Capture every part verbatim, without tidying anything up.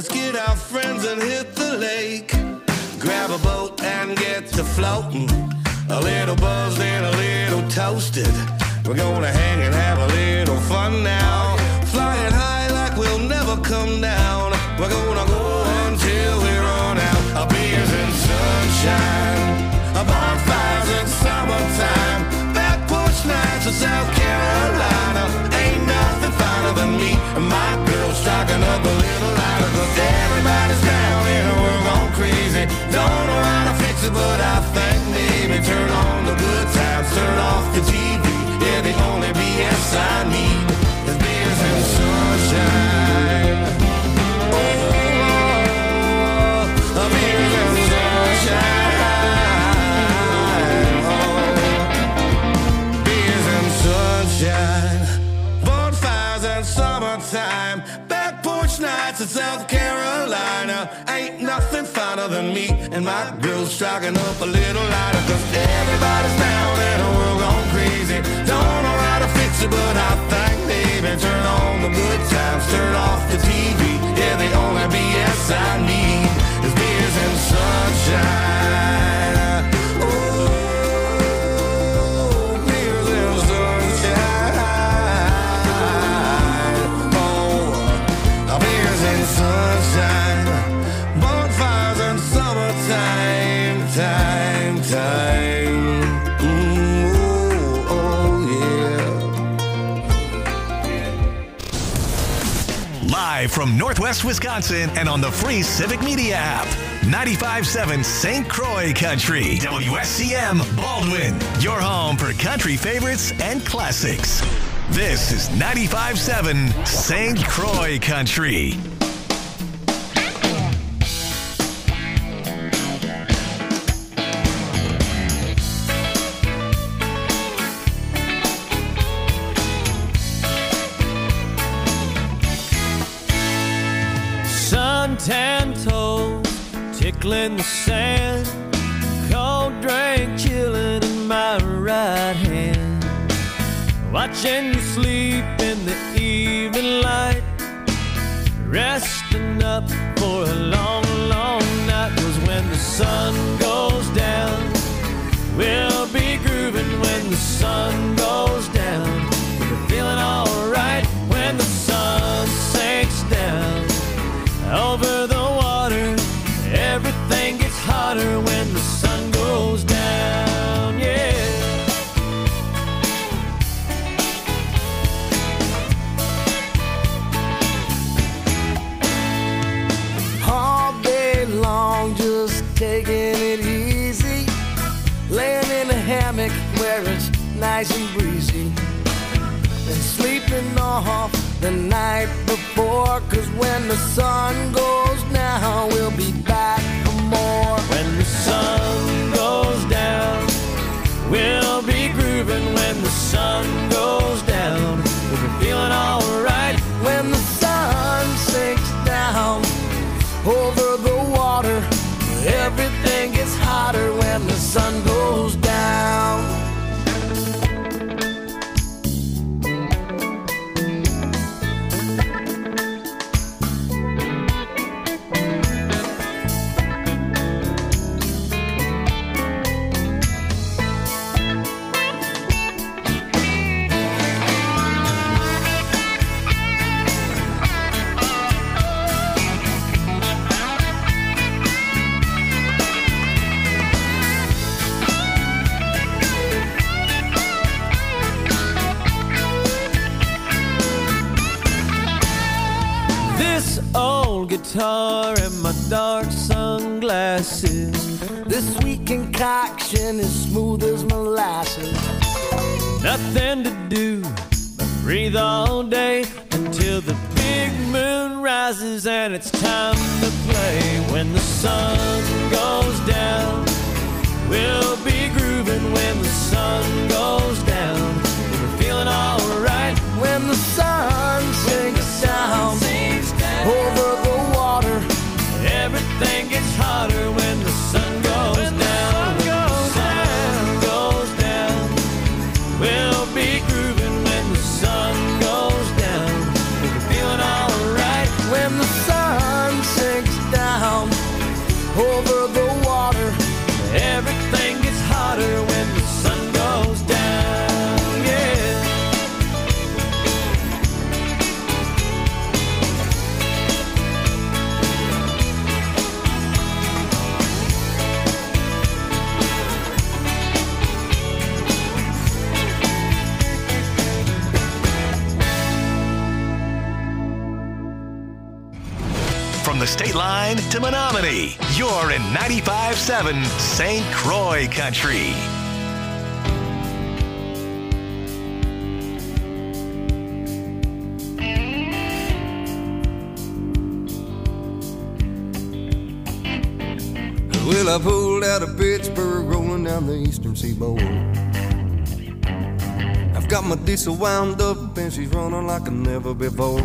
Let's get our friends and hit the lake. Grab a boat and get to floating. A little buzzed and a little toasted. We're gonna hang and have a little fun now. Flying high like we'll never come down. We're gonna go until we run out. Our beers and sunshine, our bonfires in summertime, back porch nights in South Carolina. Ain't nothing finer than me and my girl striking up a little lighter. Cause everybody's down and we're gone crazy. Don't know how to fix it, but I think maybe turn on the good times, turn off the T V. Yeah, the only B S I need is beers and sunshine. Oh, oh, beers and sunshine. Oh, beers and sunshine. Bonfires and summertime. Back porch nights in South Carolina. Ain't nothing finer than me and my girl striking up a little lighter. Cause everybody's down and we're gone crazy. Don't know how to fix it, but I think maybe turn on the good times, turn off the T V. Yeah, the only B S I need is beers and sunshine. Oh, beers and sunshine. Oh, beers and sunshine. Bonfires and summertime, time, time. Live from Northwest Wisconsin and on the free Civic Media app. ninety-five point seven Saint Croix Country. W S C M Baldwin. Your home for country favorites and classics. This is ninety-five point seven Saint Croix Country. Tan toes tickling the sand, cold drink chilling in my right hand, watching you sleep in the evening light, resting up for a long, long night. 'Cause when the sun goes down, we'll be grooving. When the sun goes down, we're feeling alright. When the sun sinks down over the water, everything gets hotter when the sun goes down, yeah. All day long, just taking it easy, laying in a hammock where it's nice and breezy, and sleeping off the night before. 'Cause when the sun goes down, we'll be back for more. When the sun goes down, we'll be grooving. When the sun goes down, we'll be feeling alright. When the sun sinks down over the water, everything gets hotter when the sun goes down. Guitar and my dark sunglasses, this sweet concoction is smooth as molasses. Nothing to do but breathe all day until the big moon rises and it's time to play. When the sun goes down, we'll be grooving. When the sun goes down, we're feeling alright. When the sun sinks down over the water, everything gets hotter when the sun goes when down. The sun goes down. Sun goes down. We'll be grooving when the sun goes down. We're feeling alright when the sun sinks from the state line to Menominee. You're in ninety-five point seven Saint Croix Country. Well, I pulled out of Pittsburgh, rolling down the eastern seaboard. I've got my diesel wound up and she's running like a never before.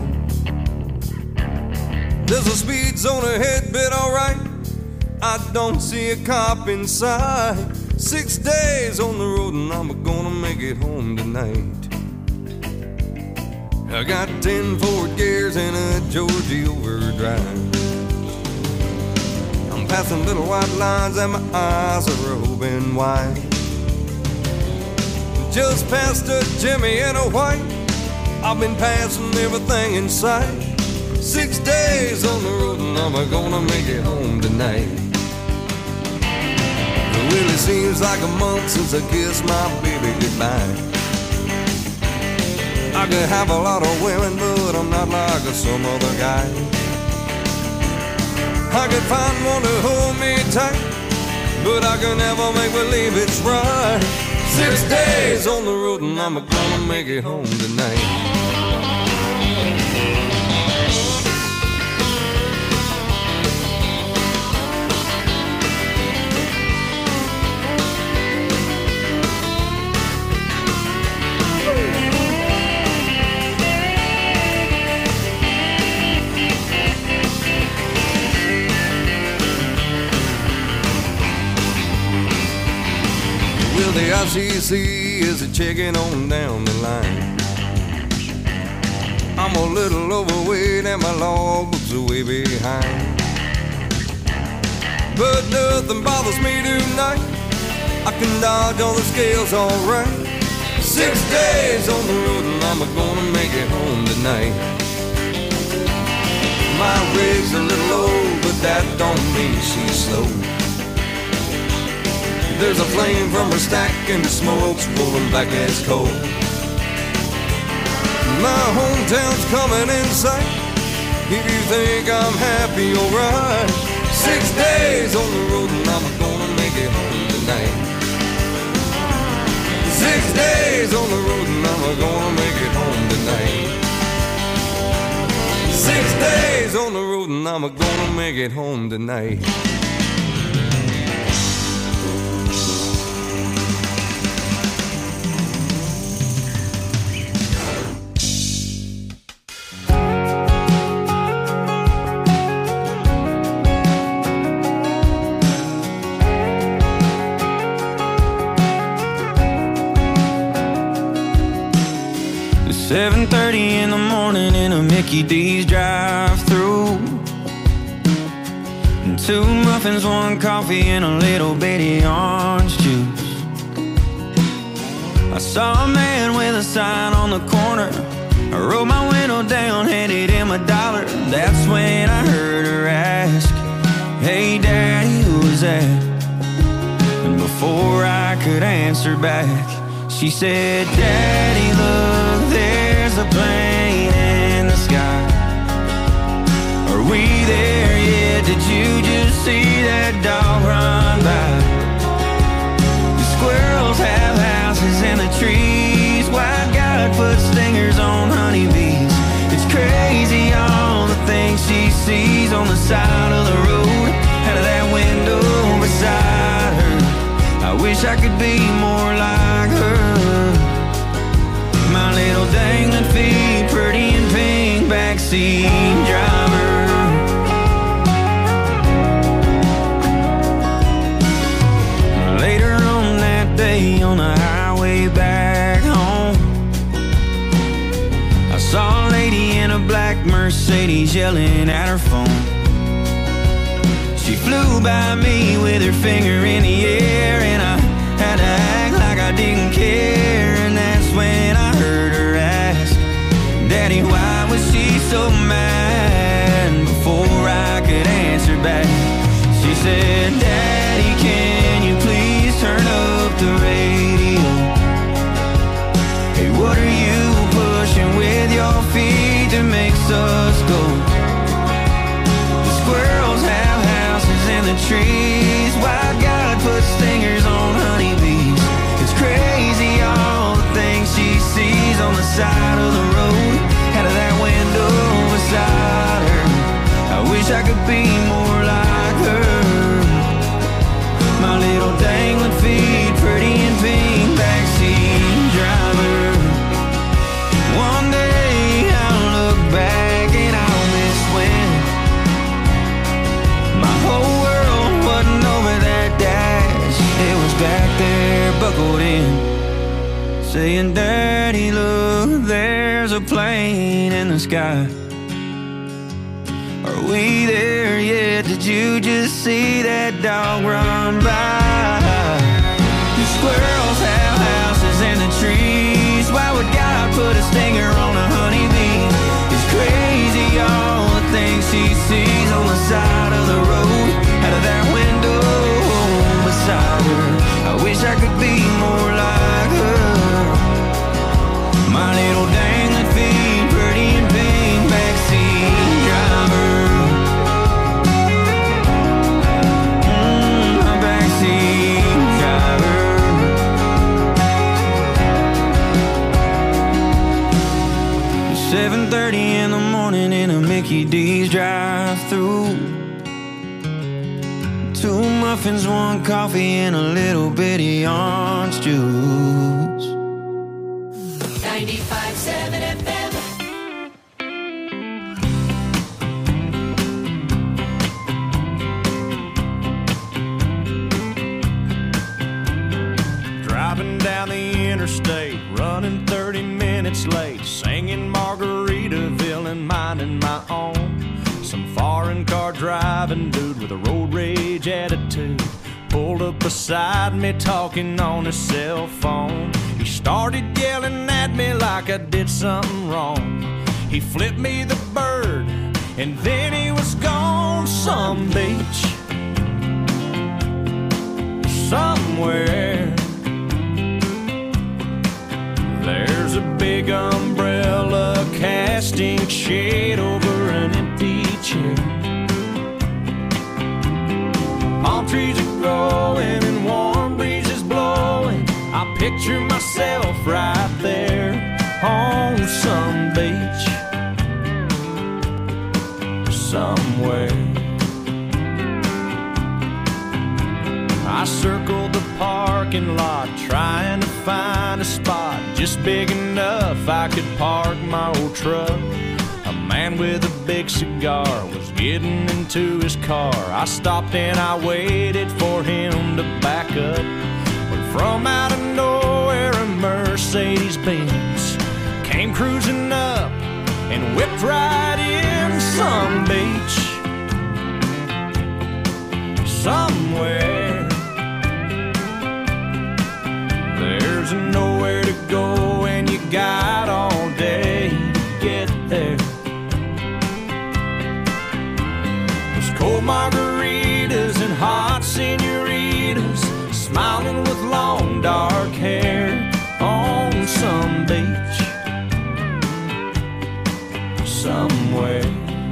There's a speed zone ahead, but alright, I don't see a cop in sight. Six days on the road and I'm gonna make it home tonight. I got ten forward gears and a Georgie overdrive. Passing little white lines and my eyes are open wide. Just past a Jimmy and a white, I've been passing everything in sight. Six days on the road and I'm gonna make it home tonight. Well, it seems like a month since I kissed my baby goodbye. I could have a lot of women, but I'm not like some other guy. I could find one to hold me tight, but I can never make believe it's right. Six days on the road and I'm gonna make it home tonight. The I C C is a checking on down the line. I'm a little overweight and my logbook's way behind, but nothing bothers me tonight. I can dodge all the scales alright. Six days on the road and I'm gonna make it home tonight. My rig's a little low, but that don't mean she's slow. There's a flame from her stack and the smoke's rolling back as coal. My hometown's coming in sight. If you think I'm happy, alright. Six days on the road and I'm gonna make it home tonight. Six days on the road and I'm gonna make it home tonight. Six days on the road and I'm gonna make it home tonight. seven thirty in the morning in a Mickey D's drive-thru. Two muffins, one coffee, and a little bitty orange juice. I saw a man with a sign on the corner. I rolled my window down, handed him a dollar. That's when I heard her ask, "Hey Daddy, who was that?" And before I could answer back, she said, "Daddy, look, there's a plane in the sky. Are we there yet? Did you just see that dog run by? The squirrels have houses in the trees. White guy put stingers on honeybees. It's crazy all the things she sees on the side of the road, out of that window beside her. I wish I could be more like her. My little dangling feet, pretty and pink, backseat driver." Later on that day on the highway back home, I saw a lady in a black Mercedes yelling at her phone. She flew by me with her finger in the air, and I had to act like I didn't care. And that's when I heard her ask, "Daddy, why was she so mad?" Before I could answer back, she said, "Daddy, can you please turn up the radio? Hey, what are you pushing with your feet that makes us go? This trees. Why God put stingers on honeybees. It's crazy all the things she sees on the side of the road, out of that window beside her. I wish I could be more like her. My little dangling feet, pretty and pink, backseat driver. One day I'll look back and I'll miss when my whole world wasn't over that dash. It was back there buckled in, saying, Daddy, look, there's a plane in the sky. Are we there yet? Did you just see that dog run by? The squirrels have houses in the trees. Why would God put a stinger on a honeybee? It's crazy all the things she sees on the side of the road, out of that window beside her. I wish I could be more like her. My little dangling feet, pretty and pink, backseat driver. Mm, my backseat driver. It's seven thirty in the morning in a Mickey D's drive-through. Two muffins, one coffee, and a little bitty orange juice. ninety-five seven F M. Driving down the interstate, running thirty minutes late, singing Margaritaville and minding my own. Some foreign car driving dude with a road rage attitude pulled up beside me talking on his cell phone. He started yelling at me like I did something wrong. He flipped me the bird and then he was gone. Some beach somewhere, there's a big umbrella casting shade over an empty chair. Palm trees are growing and warm breezes blowing. I picture myself right there on some beach somewhere. I circled the parking lot trying to find a spot just big enough I could park my old truck. A man with a big cigar was getting into his car. I stopped and I waited for him to back up. But from out of nowhere a Mercedes-Benz came cruising up and whipped right in. Some beach somewhere, there's nowhere to go and you got all day to get there. There's cold margaritas and hot senoritas smiling with long dark hair on some beach somewhere.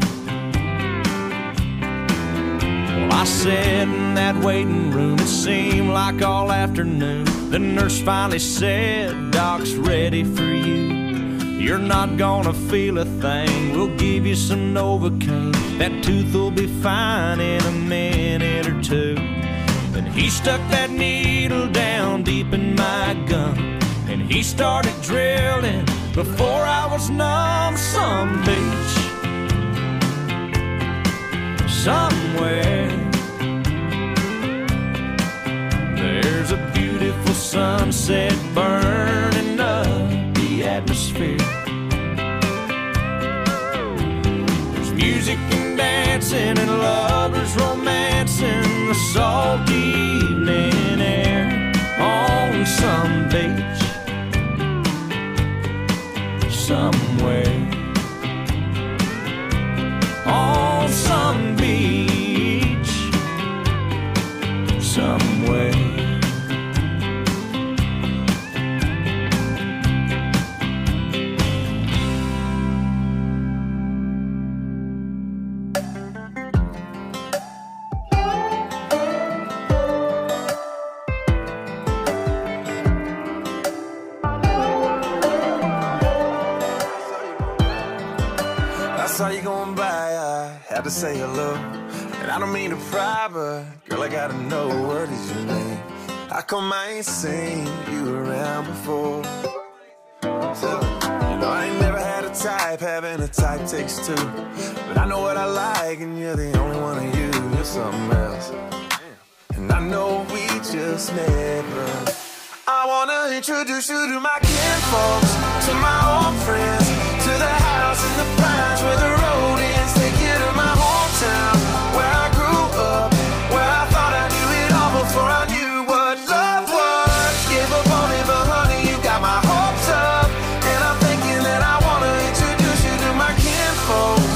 Well, I sat in that waiting room, it seemed like all afternoon. The nurse finally said, Doc's ready for you. You're not gonna feel a thing, we'll give you some Novocaine. That tooth will be fine in a minute or two. Then he stuck that needle down deep in my gum, and he started drilling before I was numb. Some beach somewhere, there's a beautiful sunset burning up the atmosphere. There's music and dancing and lovers romancing the salty evening air on some beach somewhere. On some beach somewhere. saw you going by, I had to say hello. And I don't mean to pry, but girl, I gotta know, what is your name? How come I ain't seen you around before? So, you know, I ain't never had a type, having a type takes two. But I know what I like, and you're the only one of you. You're something else. And I know we just met, but I wanna introduce you to my kinfolks, to my old friends, to the house in the pines where the road ends. Take you to my hometown, where I grew up, where I thought I knew it all before I knew what love was. Give up on me, but honey, you got my hopes up. And I'm thinking that I wanna introduce you to my kinfolks.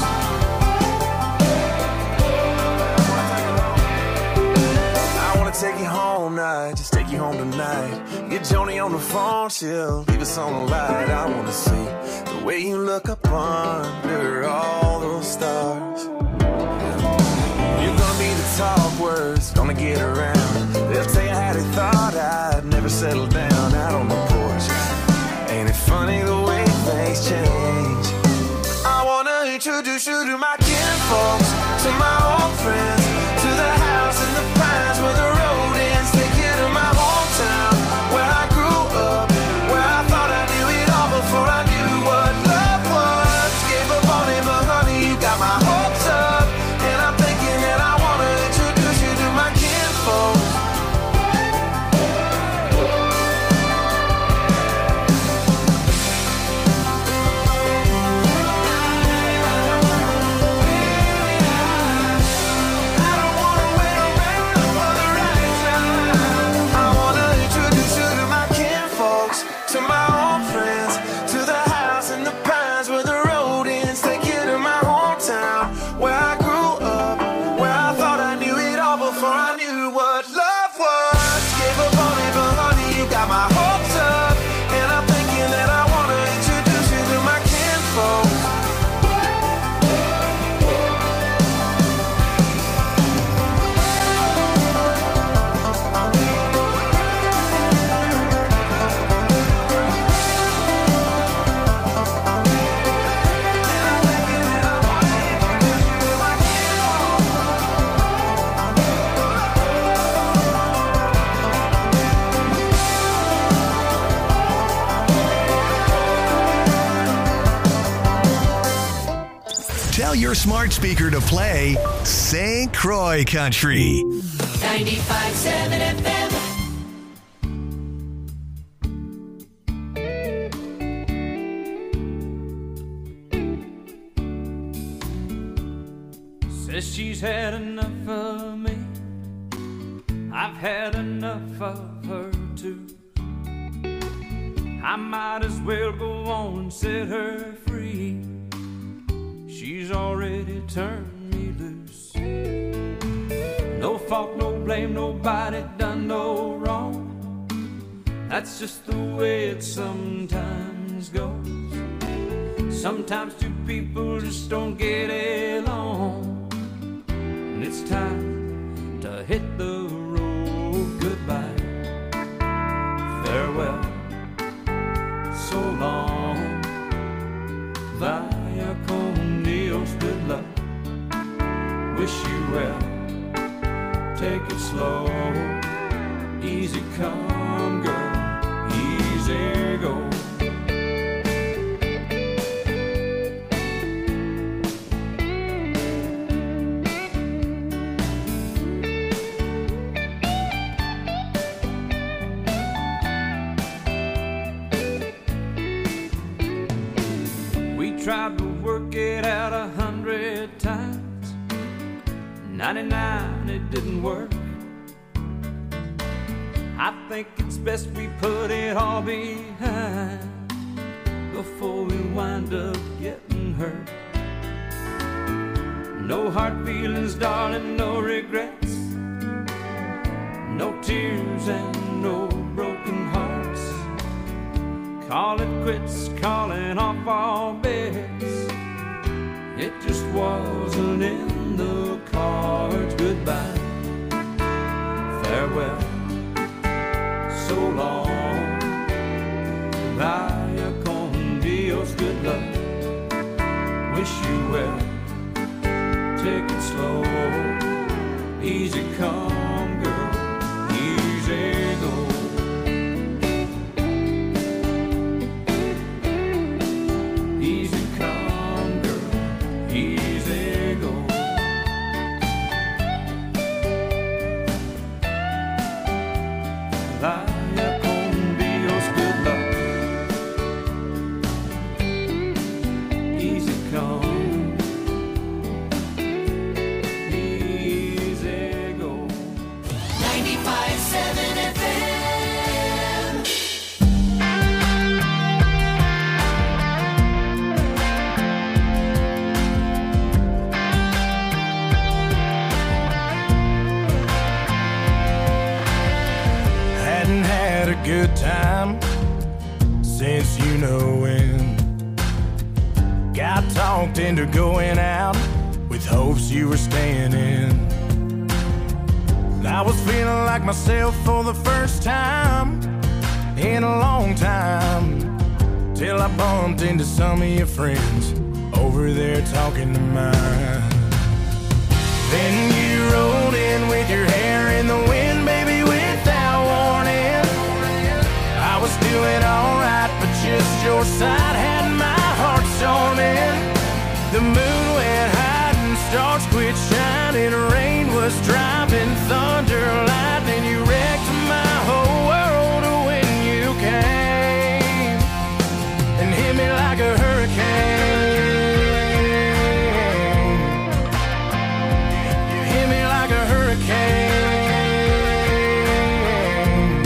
I wanna take you home now, just take you home tonight. Get Joni on the phone, she'll leave us on the light. I wanna see the way you look up under all those stars. You're gonna be the talk words, gonna get around. They'll tell you how they thought I'd never settle down out on the porch. Ain't it funny the way things change? I wanna introduce you to my kinfolks, to my old friends, to the house in the pines where the road ends. Take you to my hometown, where I grew up, where I thought I knew it all before I knew what love was. Gave up on it, but honey, you got my hopes up. And I'm thinking that I wanna introduce you to my kinfolks. Your smart speaker to play Saint Croix Country. ninety-five point seven F M. Says she's had enough of me. I've had enough of her too. I might as well go on and set her free. She's already turned me loose. No fault, no blame, nobody done no wrong. That's just the way it sometimes goes. Sometimes two people just don't get along, and it's time to hit the road. Goodbye, farewell, so long, via con Dios, good luck, wish you well, take it slow, easy come girl, easy go. Tried to work it out a hundred times, ninety-nine it didn't work. I think it's best we put it all behind before we wind up getting hurt. No hard feelings, darling, no regrets, no tears and no broken hearts. Call it quits, calling off all bets. It just wasn't in the cards. Goodbye, farewell, so long, vaya con Dios, good luck, wish you well. Take it slow, easy come, girl, easy go. Easy come, girl, easy go. Vaya con Dios, good luck. Easy come, easy go. ninety-five seven F M. Hadn't had a good time since you know when. Got talked into going out with hopes you were staying in. I was feeling like myself for the first time in a long time, till I bumped into some of your friends over there talking to mine. Then you rolled in with your hair in the wind, baby, without warning. I was doing alright, but just your side had my heart storming. The moon went high and stars quit shining. Rain was driving, thunder, lightning. You wrecked my whole world when you came and hit me like a hurricane. You hit me like a hurricane.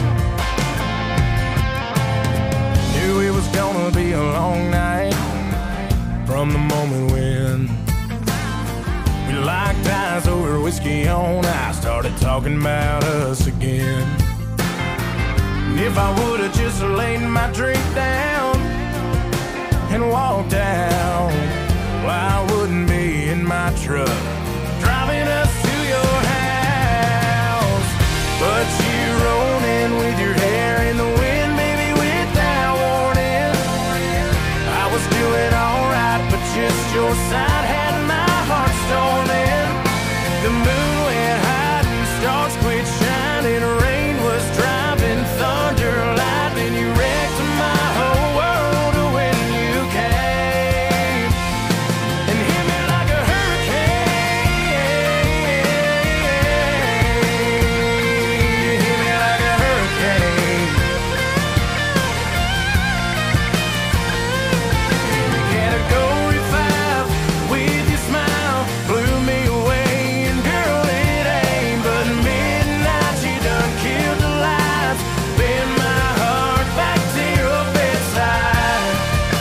Knew it was gonna be a long night from the moment when we locked eyes over whiskey on ice, started talking about us again. And if I would've just laid my drink down and walked out, well, I wouldn't be in my truck driving us to your house. But you rolled in with your hair in the wind, baby, without warning. I was doing alright, but just your side had my heart storming. The moon went high and stars quit shining. Rain was driving, thunder, lightning. You wrecked my whole world when you came and hit me like a hurricane. You hit me like a hurricane. Category five with your smile blew me away, and girl, it ain't but midnight. You done killed the lights, bend my heart back to your bedside.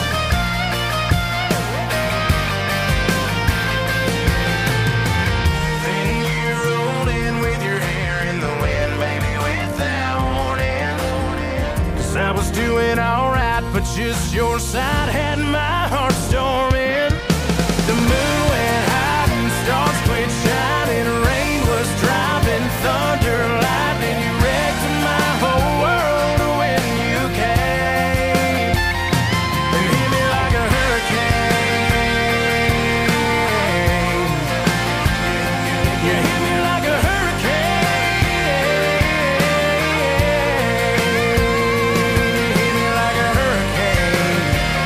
Then you rolled in with your hair in the wind, baby, without warning. 'Cause I was doing alright, but just your side had my heart storming. The moon went high and stars quit shining. Rain was driving, thunder, lightning. You wrecked my whole world when you came and hit me like a hurricane. You hit me like a hurricane. You hit me like a hurricane.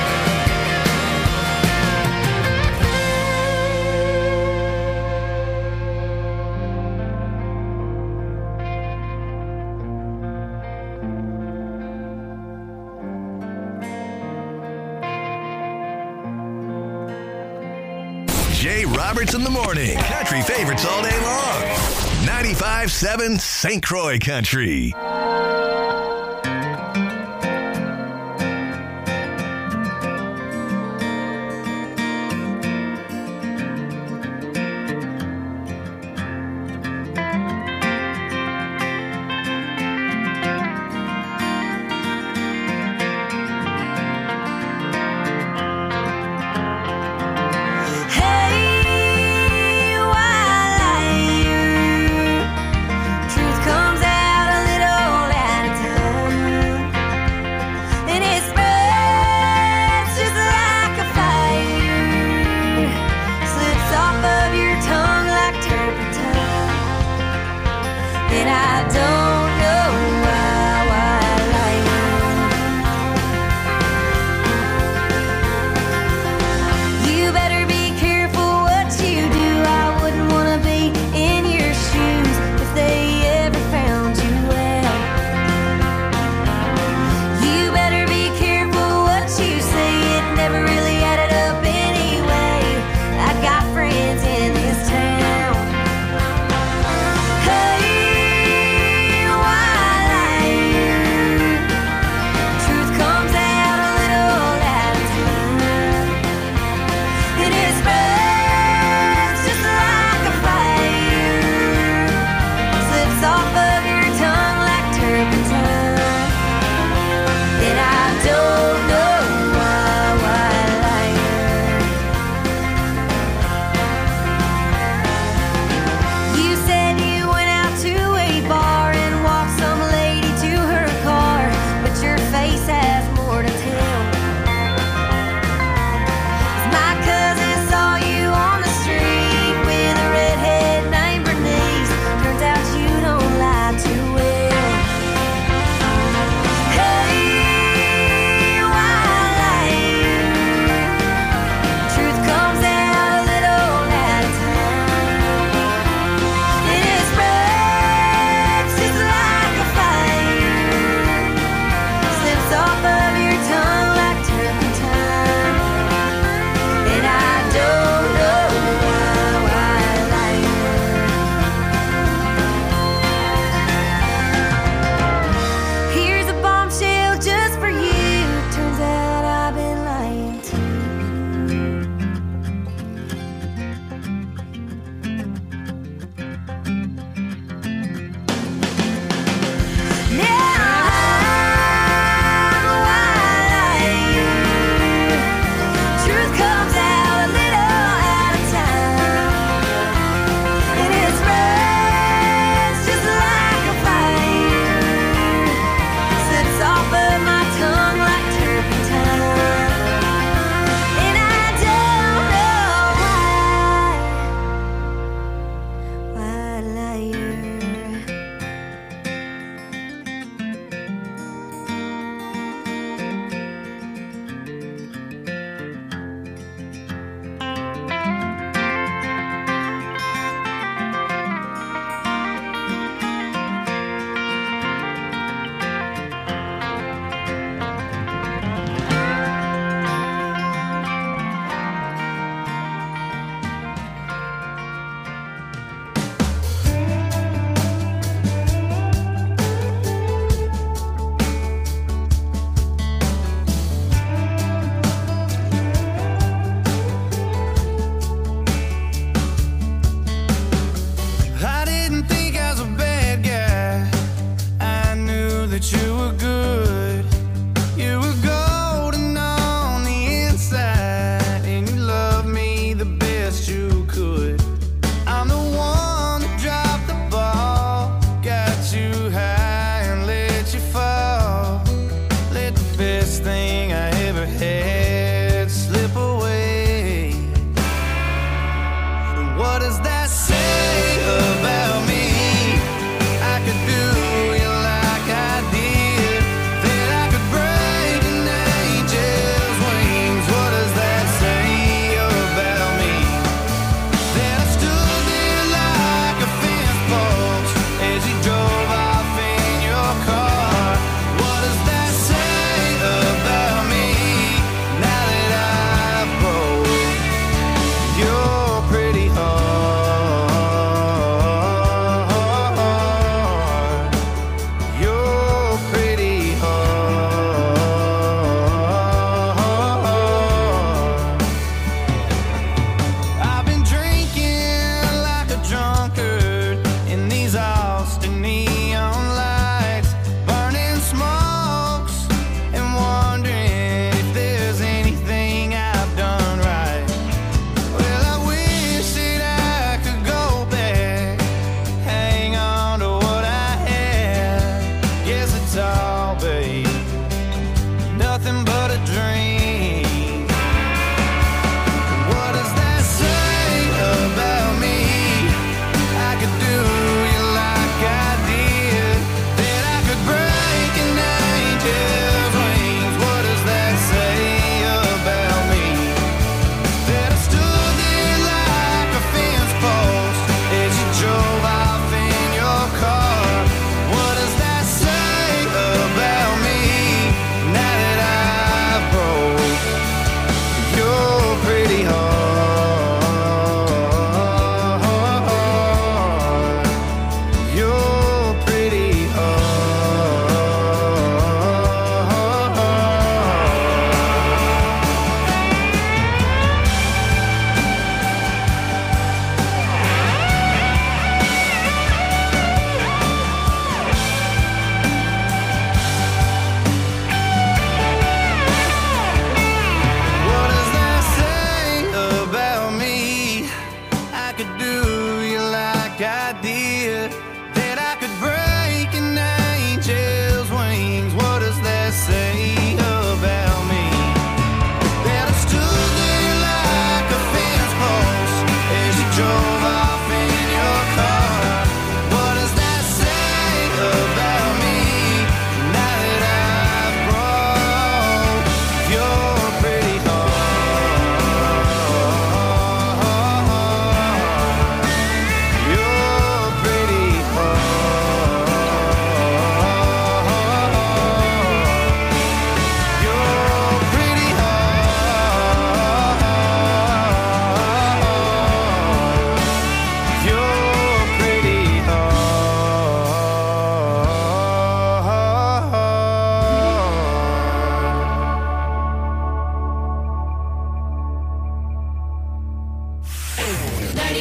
Jay Roberts in the morning. Country favorites all day long. ninety-five seven Saint Croix Country. Hey, while I hear truth comes out a little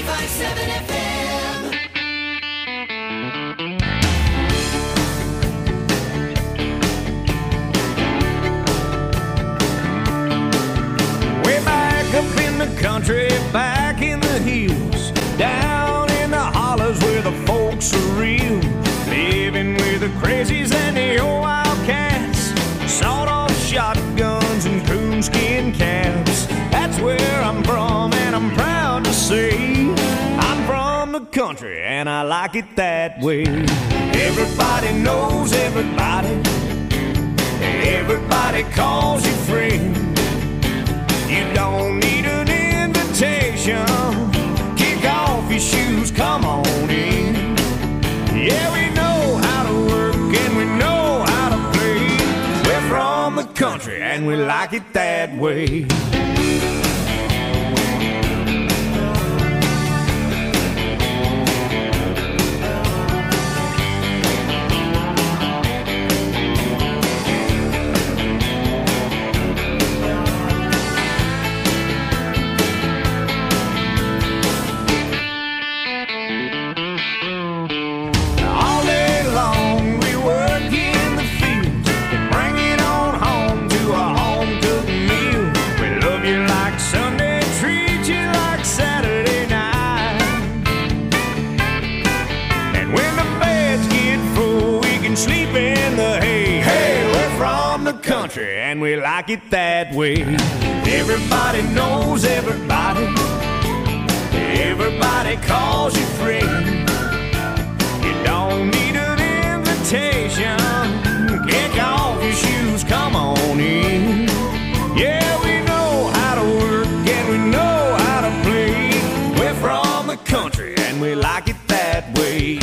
ninety-five point seven F M. Up in the country, back in the hills, down in the hollers where the folks are real, living with the crazies and the old wildcats, sawed-off shotguns and coonskin caps. That's where I'm from, and I'm proud to say I'm from the country, and I like it that way. Everybody knows everybody, everybody calls you friend. You don't need an invitation. Kick off your shoes, come on in. Yeah, we know how to work and we know how to play. We're from the country and we like it that way. And we like it that way. Everybody knows everybody, everybody calls you friend. You don't need an invitation. Kick off your shoes, come on in. Yeah, we know how to work and we know how to play. We're from the country and we like it that way.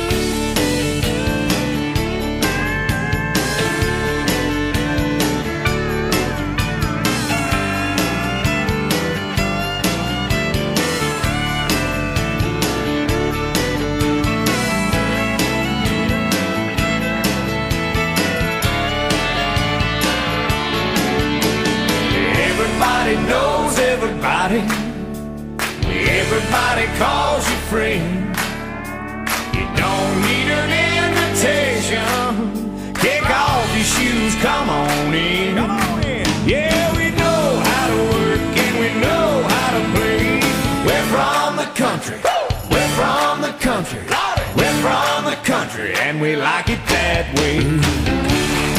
Knows everybody, everybody calls you friend. You don't need an invitation. Kick off your shoes, come on in. Come on in. Yeah, we know how to work and we know how to play. We're from the country, we're from the country, we're from the country, and we like it that way.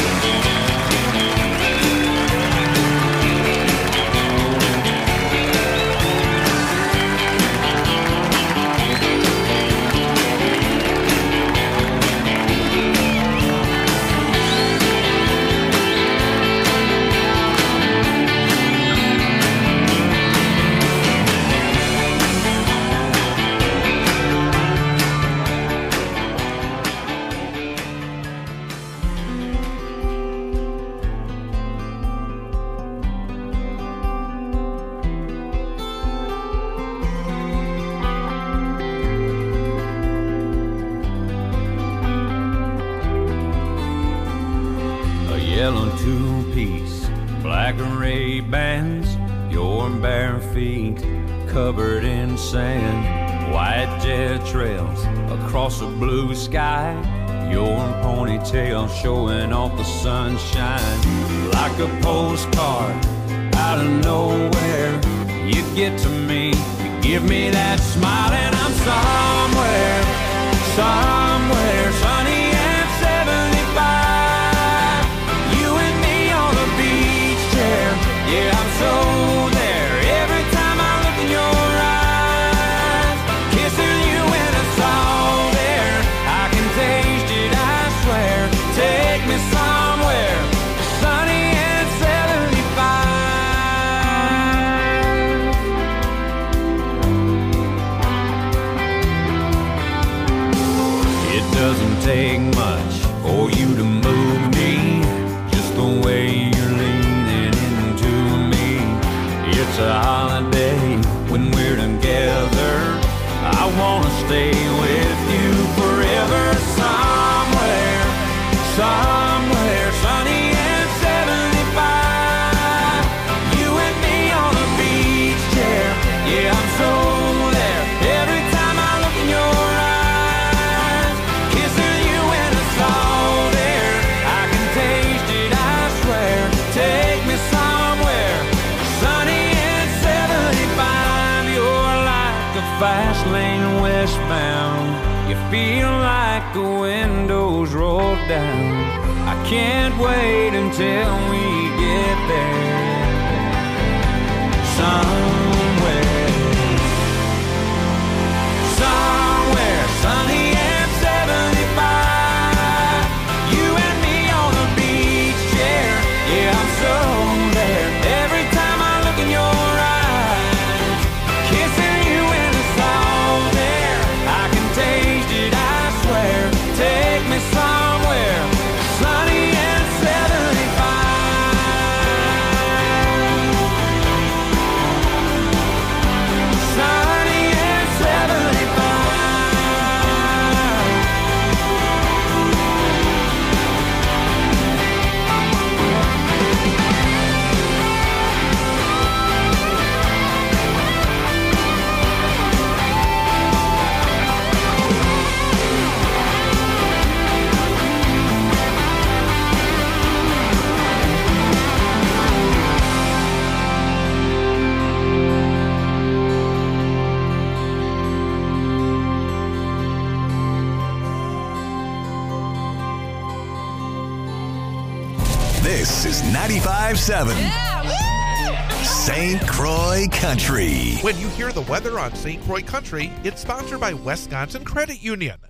Yellow two-piece, black array bands, your bare feet covered in sand, white jet trails across a blue sky, your ponytail showing off the sunshine. Like a postcard out of nowhere, you get to me, you give me that smile, and I'm somewhere, somewhere sunny and seventy-five. Yeah, I'm so there every time I look in your eyes. Kissing you when it's all there. I can taste it, I swear. Take me somewhere sunny and seventy-five. It doesn't take much for you to move me, just the way you're leaning. It's a holiday when we're together. I wanna stay with you forever. Somewhere, somewhere sunny and seventy-five. You and me on a beach chair. Yeah, I'm so there. fast lane westbound. You feel like the windows roll down. I can't wait until we get there. Somewhere, somewhere sunny and seventy-five. You and me on the beach chair. Yeah, I'm so there. Every time I look in your eyes, kissing you in the song there. I can taste it, I swear. Take me somewhere sunny and seventy-five. Sunny and seventy-five. This is ninety-five point seven Saint Croix Country. When you hear the weather on Saint Croix Country, it's sponsored by Wisconsin Credit Union.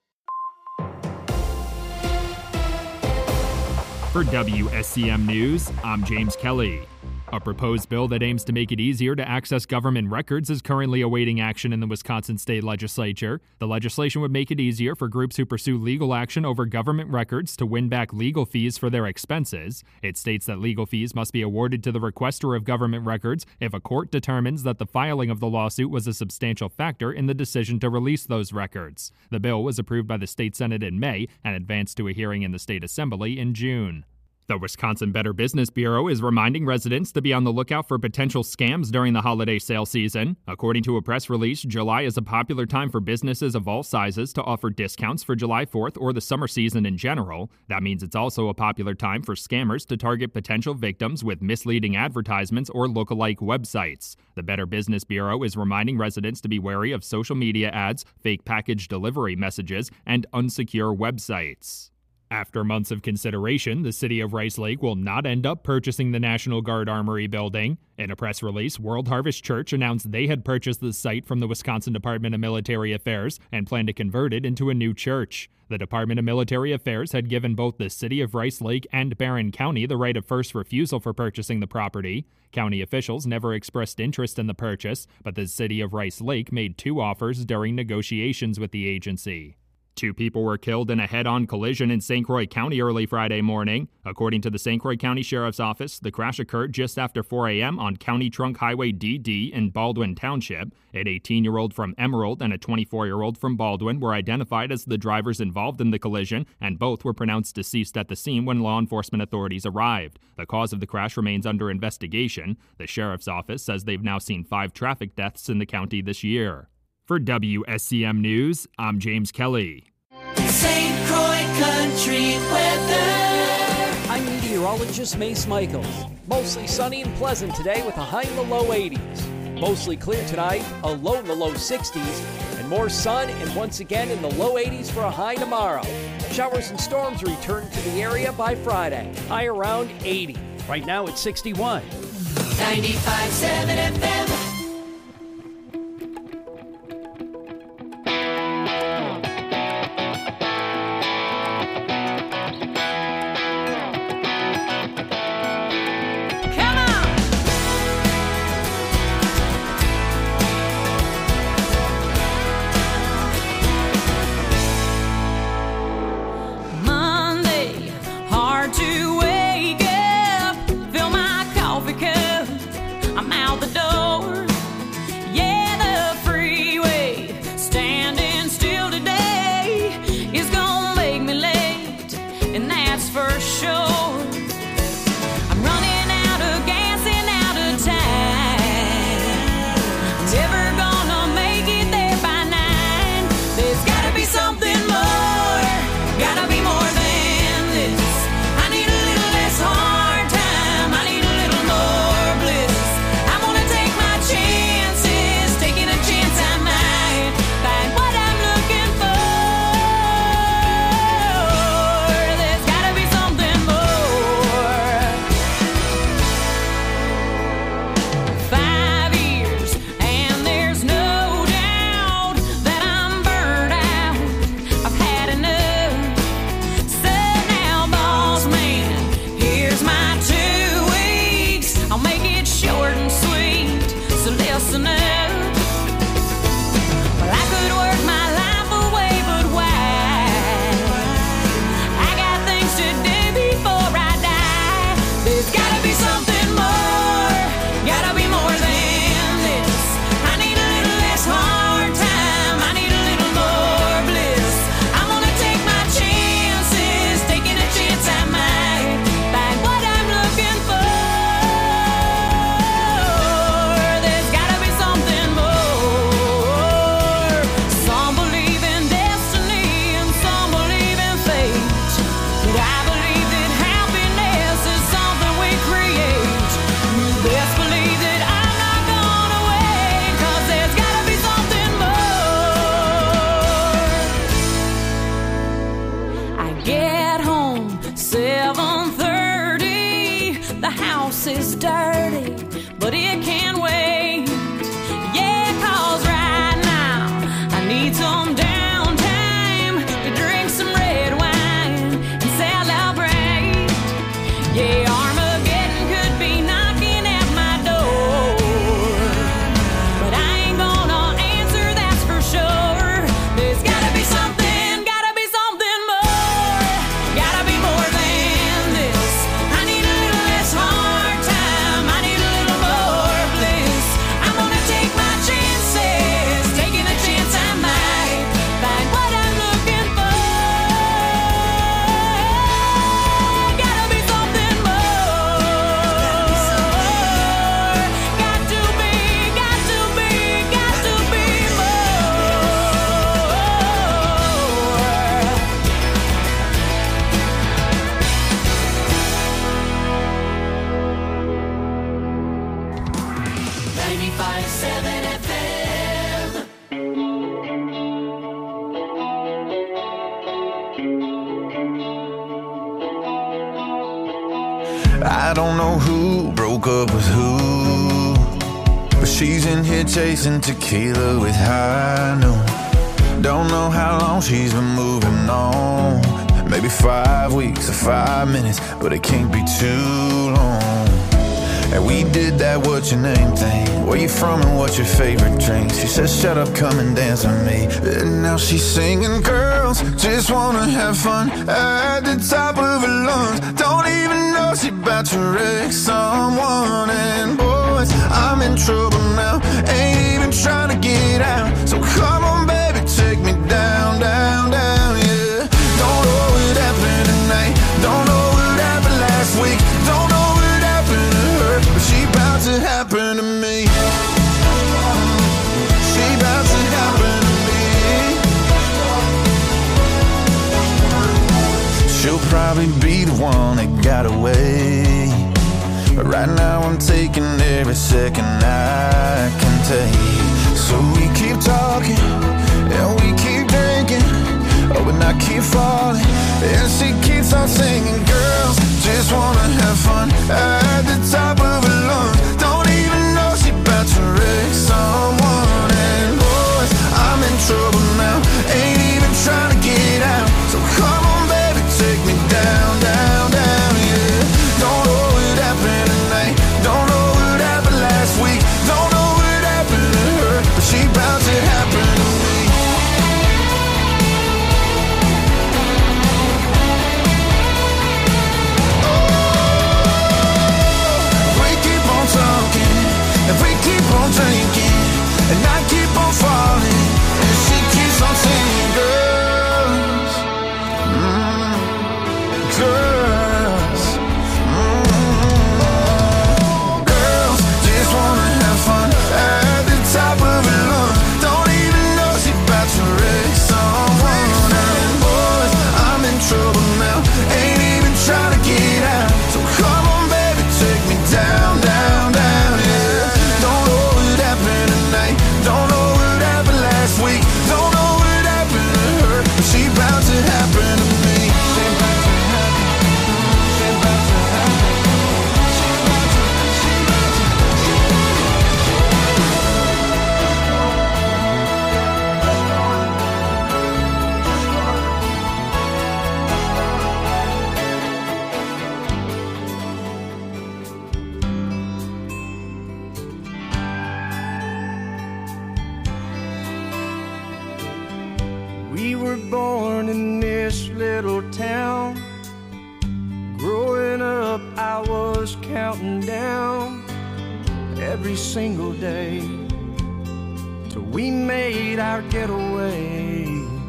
For W S C M News, I'm James Kelly. A proposed bill that aims to make it easier to access government records is currently awaiting action in the Wisconsin State Legislature. The legislation would make it easier for groups who pursue legal action over government records to win back legal fees for their expenses. It states that legal fees must be awarded to the requester of government records if a court determines that the filing of the lawsuit was a substantial factor in the decision to release those records. The bill was approved by the state Senate in May and advanced to a hearing in the state assembly in June. The Wisconsin Better Business Bureau is reminding residents to be on the lookout for potential scams during the holiday sale season. According to a press release, July is a popular time for businesses of all sizes to offer discounts for July fourth or the summer season in general. That means it's also a popular time for scammers to target potential victims with misleading advertisements or lookalike websites. The Better Business Bureau is reminding residents to be wary of social media ads, fake package delivery messages, and unsecure websites. After months of consideration, the city of Rice Lake will not end up purchasing the National Guard Armory building. In a press release, World Harvest Church announced they had purchased the site from the Wisconsin Department of Military Affairs and plan to convert it into a new church. The Department of Military Affairs had given both the city of Rice Lake and Barron County the right of first refusal for purchasing the property. County officials never expressed interest in the purchase, but the city of Rice Lake made two offers during negotiations with the agency. Two people were killed in a head-on collision in Saint Croix County early Friday morning. According to the Saint Croix County Sheriff's Office, the crash occurred just after four a.m. on County Trunk Highway D D in Baldwin Township. An eighteen-year-old from Emerald and a twenty-four-year-old from Baldwin were identified as the drivers involved in the collision, and both were pronounced deceased at the scene when law enforcement authorities arrived. The cause of the crash remains under investigation. The Sheriff's Office says they've now seen five traffic deaths in the county this year. For W S C M News, I'm James Kelly. Saint Croix Country weather. I'm meteorologist Mace Michaels. Mostly sunny and pleasant today with a high in the low eighties. Mostly clear tonight, a low in the low sixties, and more sun and once again in the low eighties for a high tomorrow. Showers and storms return to the area by Friday, high around eighty. Right now it's sixty-one. ninety-five point seven F M. To wake up, fill my coffee cup, I'm out the door. listening. Well, I could work my life away, but why? I got things to do before I die. There's gotta be something more, gotta be more than this. I need a little less hard time, I need a little more bliss. I'm gonna take my chances, taking a chance I might find what I'm looking for. There's gotta be something more. Some believe in destiny and some believe in fate, but I believe that happiness is something we create. You best believe that I'm not gonna wait, 'cause there's gotta be something more. I get home seven thirty. The house is dirty, but it can wait. Yeah, 'cause right now I need some downtime to drink some red wine and celebrate. Yeah, Armageddon could be knocking at my door, but I ain't gonna answer, that's for sure. There's gotta be something, gotta be something more, gotta be more than this. I need a little less hard time, I need a little more bliss. I'm gonna take my chances, taking a chance I might find what I'm looking for. Gotta be something more. Got to be, got to be, got to be more. ninety-five seven F M. I don't know who broke up with who, but she's in here chasing tequila with high noon. Don't know how long she's been moving on. Maybe five weeks or five minutes, but it can't be too long. And we did that what's your name thing. Where you from and what's your favorite drink? She says shut up, come and dance with me. And now she's singing, girls just wanna have fun at the top of her lungs. Don't even know she about to wreck someone. And boys, I'm in trouble now, ain't even trying to get out. So come on baby, take me down, down, down, yeah. Don't know what happened tonight, don't know what happened last week, don't know what happened to her, but she about to happen to me. She about to happen to me. She'll probably be the one that got away, but right now I'm taking every second I can take. So we keep talking and we keep drinking, oh, and I keep falling and she keeps on singing. Girls just wanna have fun at the top of her lungs. Don't even know she about to wreck someone. And boys, I'm in trouble now, ain't even trying to get out. So come on baby, take me down, down, down, yeah. Don't know what happened tonight, don't know what happened last week, don't know what happened to her, but she about to happen to me. If we keep on drinking and I keep on falling and she keeps on singing, girls, mm, girls, mm, girls just wanna have fun at the top of her lungs. Don't even know she about to wreck someone. And boys, I'm in trouble now, ain't even trying to get out. So come on baby, take me down, down, down, yeah. Don't know what happened tonight, don't know what happened last week, don't know what happened were born in this little town. Growing up, I was counting down every single day till we made our getaway.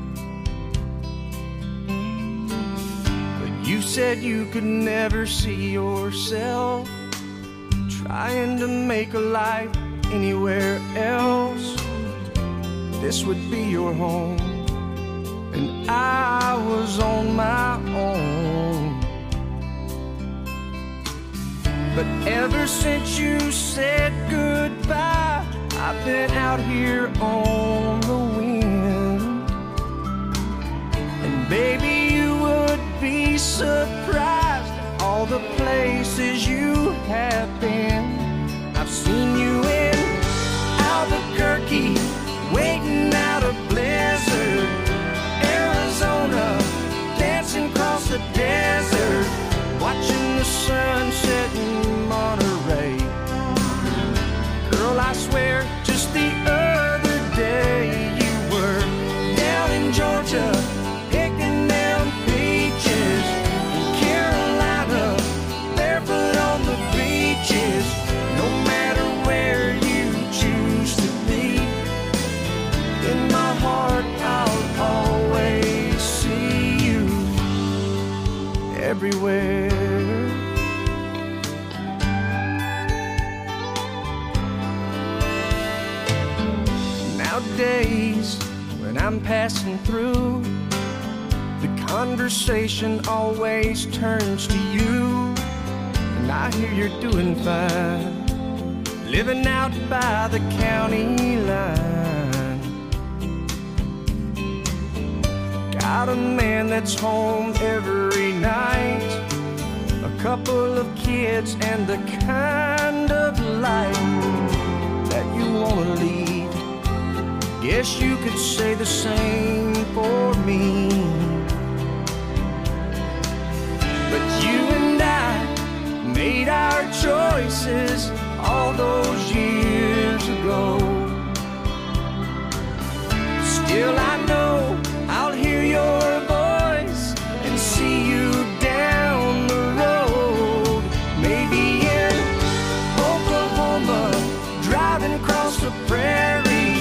But you said you could never see yourself trying to make a life anywhere else. This would be your home, and I was on my own. But ever since you said goodbye, I've been out here on the wind. And baby, you would be surprised at all the places you have been. I've seen you in Albuquerque, waiting out a blizzard, Arizona, dancing across the desert, watching the sunset in Monterey. Girl, I swear, just the other day you were down in Georgia, picking them peaches, in Carolina, barefoot on the beaches. No matter where you choose to be, in my heart I'll always see you everywhere. Nowadays, when I'm passing through, the conversation always turns to you. And I hear you're doing fine, living out by the county line. Got a man that's home every night, a couple of kids, and the kind of life that you wanna lead. Guess you could say the same for me. But you and I made our choices all those years ago. Still I know I'll hear your voice and see you down the road. Maybe in Oklahoma, driving across the prairie.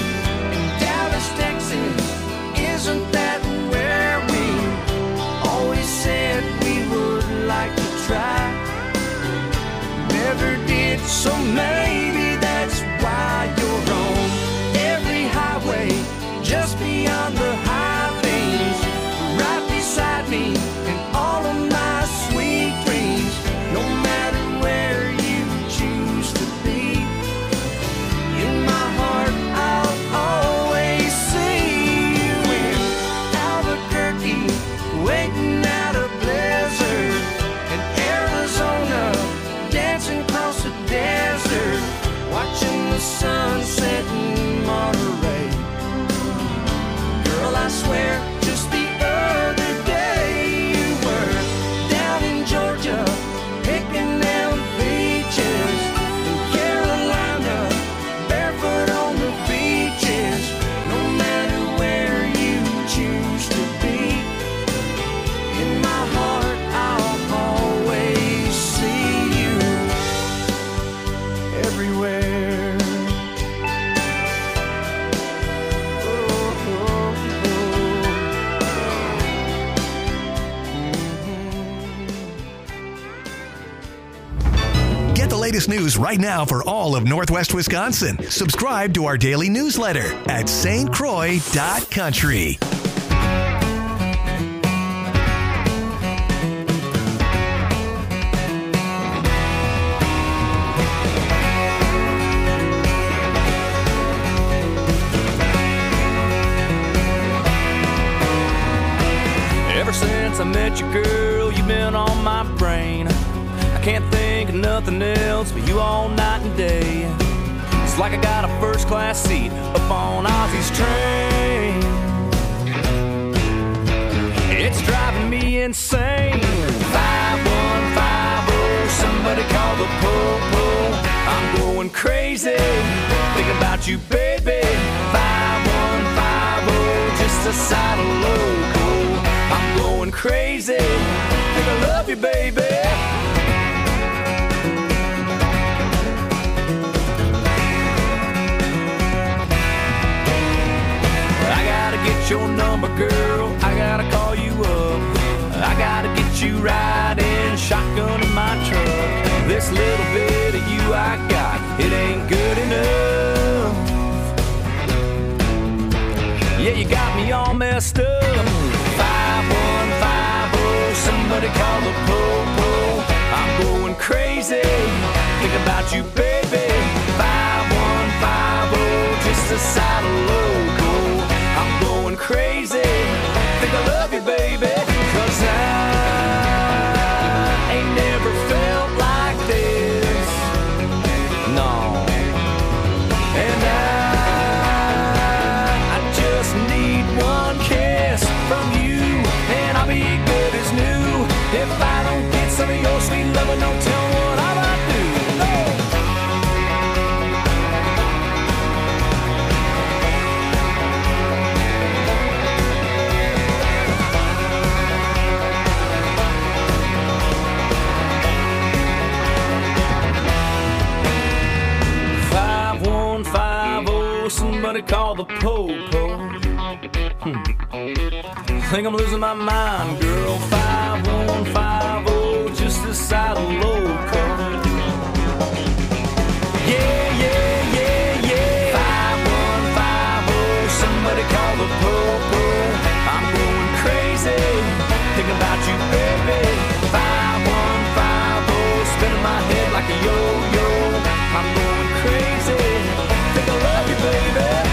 Texas, isn't that where we always said we would like to try? Never did, so maybe that's why you're on every highway, just beyond the high things, right beside me in all of my sweet dreams. No matter where you choose to be, in my heart I'll always waiting out a blizzard in Arizona, dancing across the desert, watching the sunset in Monterey. Girl, I swear, just the other day you were down in Georgia, picking them peaches, in Carolina, barefoot on the beaches. No matter where you choose to be, in my heart I'll always see you everywhere. Oh, oh, oh. Get the latest news right now for all of Northwest Wisconsin. Subscribe to our daily newsletter at S T Croix dot country. Ever since I met you, girl, you've been on my brain. I can't think of nothing else but you all night and day. It's like I got a first class seat up on Ozzy's train. It's driving me insane. five one five oh, somebody call the po-po. I'm going crazy, thinking about you, baby. five one five oh, just just a side of loco. I'm going crazy, think I love you, baby. I gotta get your number, girl, I gotta call you up. I gotta get you riding shotgun in my truck. This little bit of you I got, it ain't good enough. Yeah, you got me all messed up. five one five oh, somebody call the po-po. I'm going crazy, think about you, baby. five one five oh, just a side of loco. I'm going crazy, think I love you, baby. Cause I ain't never felt like this, no. And I, I just need one kiss from you, and I'll be good as new. If I don't get some of your sweet loving, don't tell me what I might do, no. Somebody call the po-po. Hmm. Think I'm losing my mind, girl. five one five oh, just a side of loco. Yeah, yeah, yeah, yeah. five one five oh, somebody call the po-po. I'm going crazy, thinking about you, baby. five one five oh, spinning my head like a yo-yo. I'm going crazy, think I love you, baby.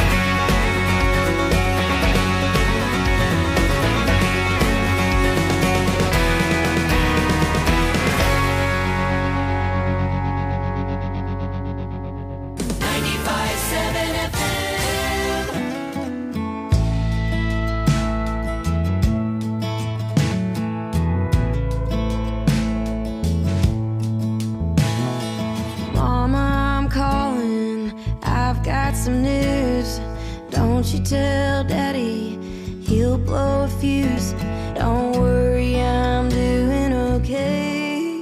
Some news, don't you tell Daddy, he'll blow a fuse. Don't worry, I'm doing okay.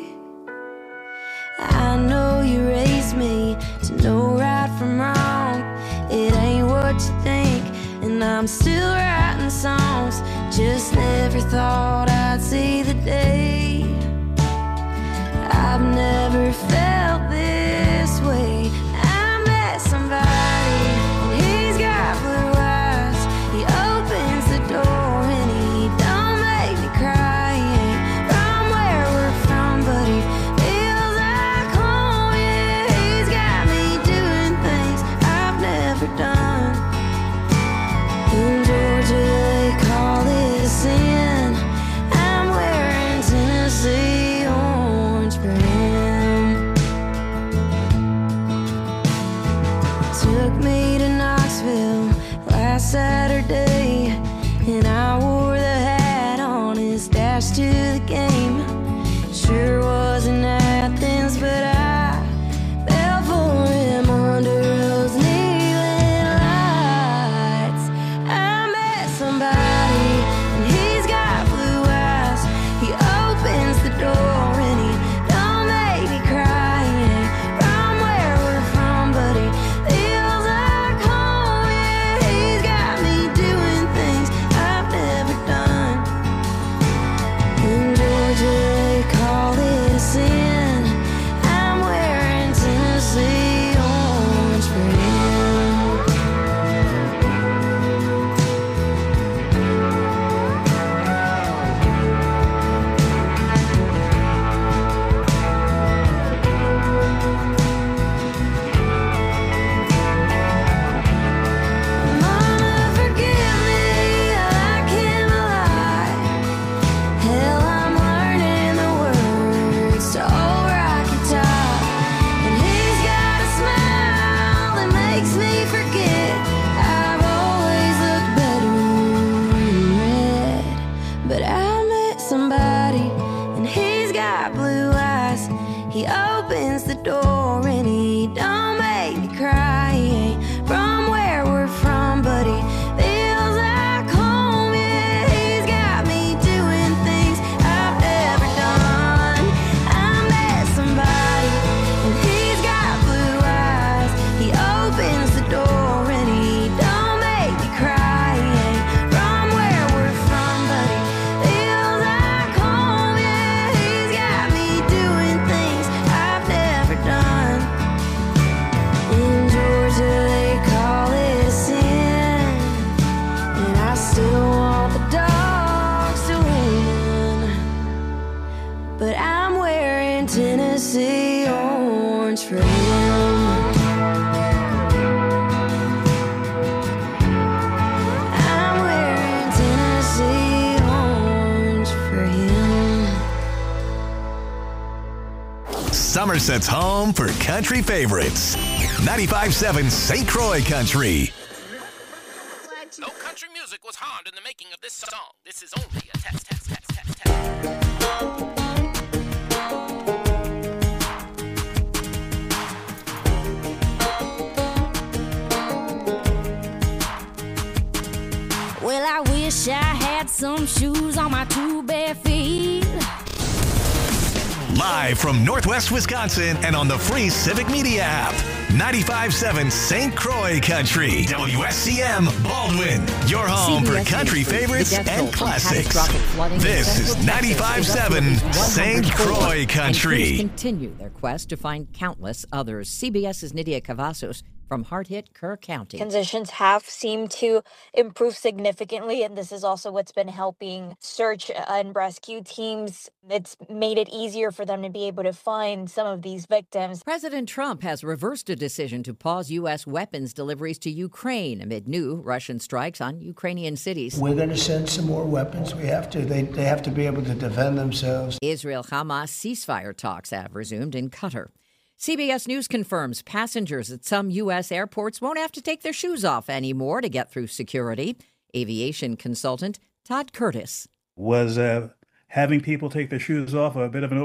I know you raised me to know right from wrong. It ain't what you think, and I'm still writing songs. Just never thought I'd see the day. I've never felt this way. I met somebody. Saturday, and I wore the hat on his dash to the game. Sure wasn't Athens, but I fell for him under those neon lights. I met somebody, and he's got blue eyes. He opens the door and he don't make me cry. He ain't from where we're from, but he feels like home. Yeah, he's got me doing things I've never done. In Georgia, they call it a sin. I'm source that's home for country favorites. ninety-five point seven Saint Croix Country. No country music was harmed in the making of this song. This is only a test, test, test, test, test. Well, I wish I had some shoes on my two bare feet. Live from Northwest Wisconsin and on the free Civic Media app. ninety-five point seven Saint Croix Country. W S C M Baldwin. Your home for country favorites and classics. This is ninety-five point seven Saint Croix Country. Continue their quest to find countless others. CBS's Nydia Cavazos from hard-hit Kerr County. Conditions have seemed to improve significantly, and this is also what's been helping search and rescue teams. It's made it easier for them to be able to find some of these victims. President Trump has reversed a decision to pause U S weapons deliveries to Ukraine amid new Russian strikes on Ukrainian cities. We're going to send some more weapons. We have to. They, they have to be able to defend themselves. Israel-Hamas ceasefire talks have resumed in Qatar. C B S News confirms passengers at some U S airports won't have to take their shoes off anymore to get through security. Aviation consultant Todd Curtis. Was uh, having people take their shoes off a bit of an